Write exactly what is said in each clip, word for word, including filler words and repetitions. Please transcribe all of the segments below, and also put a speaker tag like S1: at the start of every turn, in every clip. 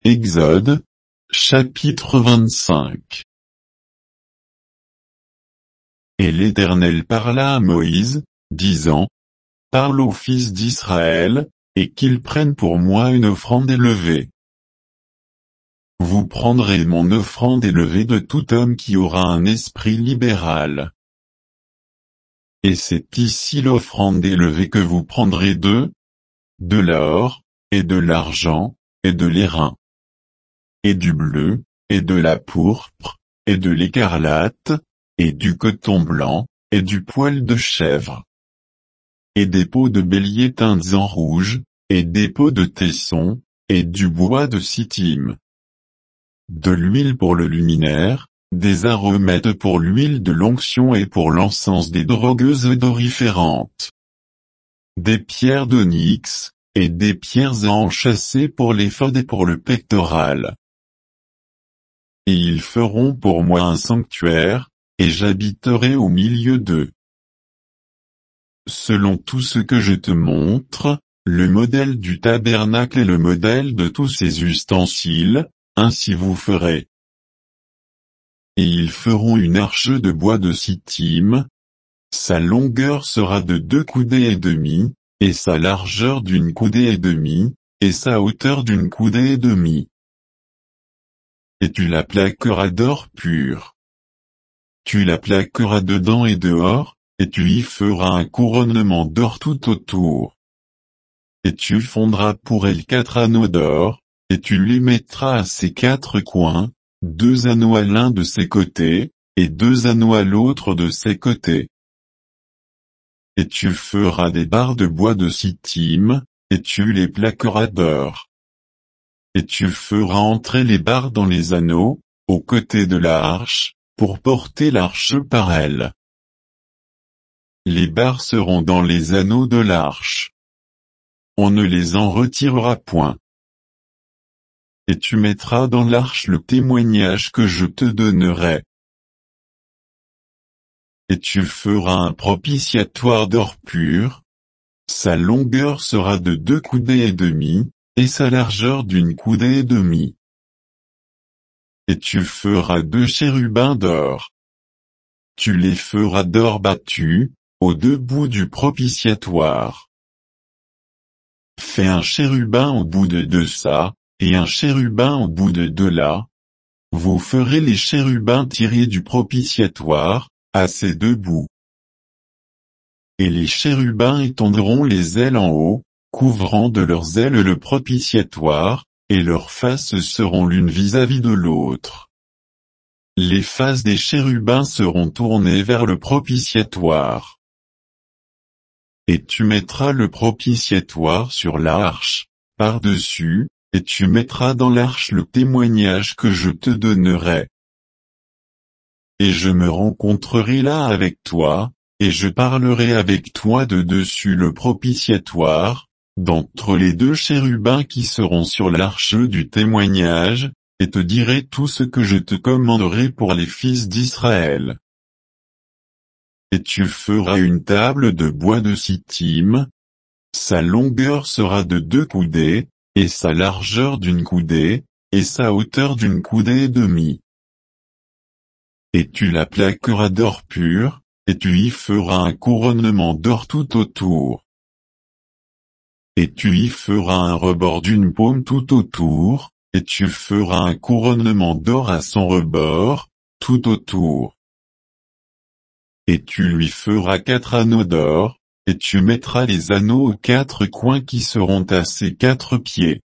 S1: Exode, chapitre vingt-cinq. Et l'Éternel parla à Moïse, disant, Parle aux fils d'Israël, et qu'ils prennent pour moi une offrande élevée. Vous prendrez mon offrande élevée de tout homme qui aura un esprit libéral. Et c'est ici l'offrande élevée que vous prendrez de, de l'or, et de l'argent, et de l'airain, et du bleu, et de la pourpre, et de l'écarlate, et du coton blanc, et du poil de chèvre, et des peaux de bélier teintes en rouge, et des peaux de tesson, et du bois de sittim. De l'huile pour le luminaire, des aromates pour l'huile de l'onction et pour l'encens des drogueuses odoriférantes. Des pierres d'onyx, et des pierres à enchâsser pour l'éphod et pour le pectoral. Et ils feront pour moi un sanctuaire, et j'habiterai au milieu d'eux. Selon tout ce que je te montre, le modèle du tabernacle et le modèle de tous ses ustensiles, ainsi vous ferez. Et ils feront une arche de bois de sittim. Sa longueur sera de deux coudées et demie, et sa largeur d'une coudée et demie, et sa hauteur d'une coudée et demie. Et tu la plaqueras d'or pur. Tu la plaqueras dedans et dehors, et tu y feras un couronnement d'or tout autour. Et tu fondras pour elle quatre anneaux d'or, et tu les mettras à ses quatre coins, deux anneaux à l'un de ses côtés, et deux anneaux à l'autre de ses côtés. Et tu feras des barres de bois de sittim, et tu les plaqueras d'or. Et tu feras entrer les barres dans les anneaux, aux côtés de la arche, pour porter l'arche par elles. Les barres seront dans les anneaux de l'arche. On ne les en retirera point. Et tu mettras dans l'arche le témoignage que je te donnerai. Et tu feras un propitiatoire d'or pur. Sa longueur sera de deux coudées et demie, et sa largeur d'une coudée et demie. Et tu feras deux chérubins d'or. Tu les feras d'or battu, aux deux bouts du propitiatoire. Fais un chérubin au bout de deux ça, et un chérubin au bout de deux là. Vous ferez les chérubins tirés du propitiatoire, à ces deux bouts. Et les chérubins étendront les ailes en haut, couvrant de leurs ailes le propitiatoire, et leurs faces seront l'une vis-à-vis de l'autre. Les faces des chérubins seront tournées vers le propitiatoire. Et tu mettras le propitiatoire sur l'arche, par-dessus, et tu mettras dans l'arche le témoignage que je te donnerai. Et je me rencontrerai là avec toi, et je parlerai avec toi de dessus le propitiatoire, d'entre les deux chérubins qui seront sur l'arche du témoignage, et te dirai tout ce que je te commanderai pour les fils d'Israël. Et tu feras une table de bois de sittim. Sa longueur sera de deux coudées, et sa largeur d'une coudée, et sa hauteur d'une coudée et demie. Et tu la plaqueras d'or pur, et tu y feras un couronnement d'or tout autour. Et tu y feras un rebord d'une paume tout autour, et tu feras un couronnement d'or à son rebord, tout autour. Et tu lui feras quatre anneaux d'or, et tu mettras les anneaux aux quatre coins qui seront à ses quatre pieds.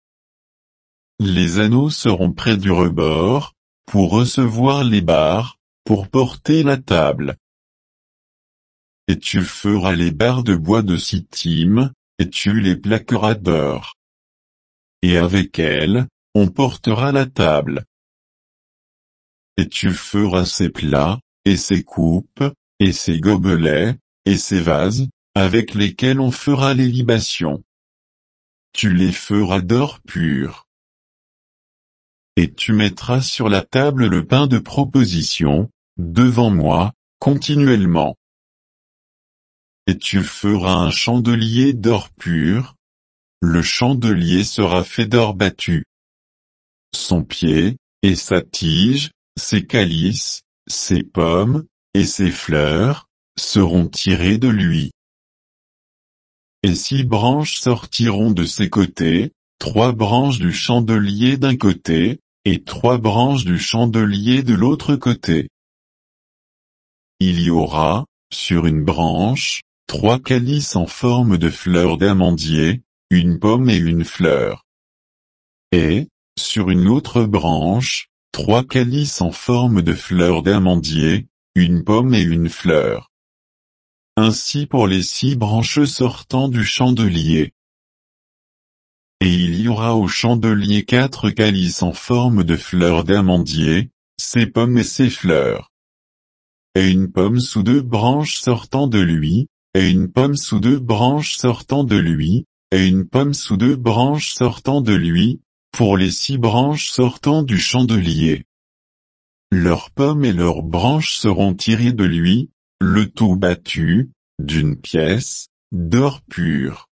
S1: Les anneaux seront près du rebord, pour recevoir les barres, pour porter la table. Et tu feras les barres de bois de sittim, et tu les plaqueras d'or. Et avec elles, on portera la table. Et tu feras ses plats, et ses coupes, et ses gobelets, et ses vases, avec lesquels on fera les libations. Tu les feras d'or pur. Et tu mettras sur la table le pain de proposition, devant moi, continuellement. Et tu feras un chandelier d'or pur. Le chandelier sera fait d'or battu. son pied, et sa tige, ses calices, ses pommes, et ses fleurs, seront tirés de lui. Et six branches sortiront de ses côtés, trois branches du chandelier d'un côté, et trois branches du chandelier de l'autre côté. Il y aura, sur une branche, trois calices en forme de fleurs d'amandier, une pomme et une fleur. Et, sur une autre branche, trois calices en forme de fleurs d'amandier, une pomme et une fleur. Ainsi pour les six branches sortant du chandelier. Et il y aura au chandelier quatre calices en forme de fleurs d'amandier, ses pommes et ses fleurs. Et une pomme sous deux branches sortant de lui, et une pomme sous deux branches sortant de lui, et une pomme sous deux branches sortant de lui, pour les six branches sortant du chandelier. Leurs pommes et leurs branches seront tirées de lui, le tout battu, d'une pièce, d'or pur.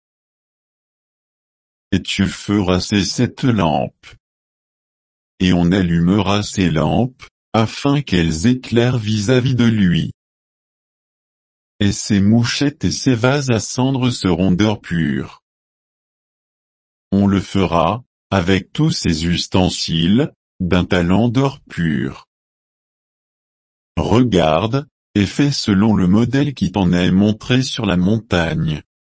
S1: Et tu feras ces sept lampes. Et on allumera ces lampes, afin qu'elles éclairent vis-à-vis de lui. Et ses mouchettes et ses vases à cendre seront d'or pur. On le fera, avec tous ses ustensiles, d'un talent d'or pur. Regarde, et fais selon le modèle qui t'en est montré sur la montagne.